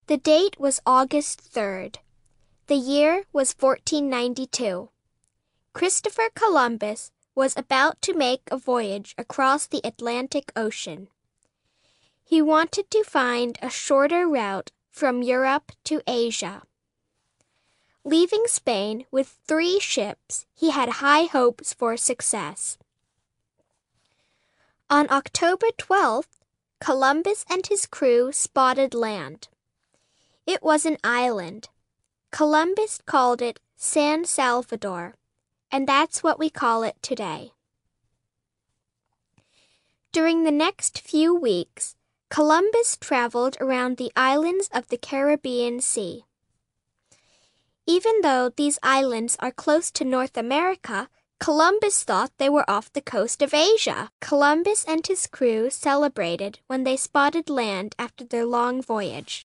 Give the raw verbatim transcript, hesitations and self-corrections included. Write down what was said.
The date was August third. The year was fourteen ninety-two. Christopher Columbus was about to make a voyage across the Atlantic Ocean. He wanted to find a shorter route from Europe to Asia. Leaving Spain with three ships, he had high hopes for success. On October twelfth, Columbus and his crew spotted land. It was an island. Columbus called it San Salvador, and that's what we call it today. During the next few weeks, Columbus traveled around the islands of the Caribbean Sea. Even though these islands are close to North America, Columbus thought they were off the coast of Asia. Columbus and his crew celebrated when they spotted land after their long voyage.